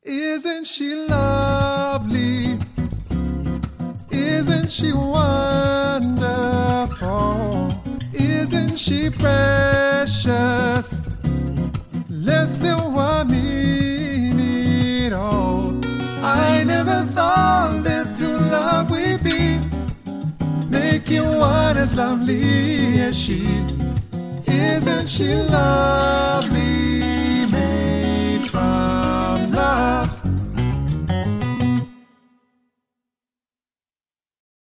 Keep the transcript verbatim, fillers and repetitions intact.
Isn't she lovely? Isn't she wonderful? Isn't she precious? Less than one minute old. I never thought that through love we'd be making one as lovely as she. Isn't she lovely?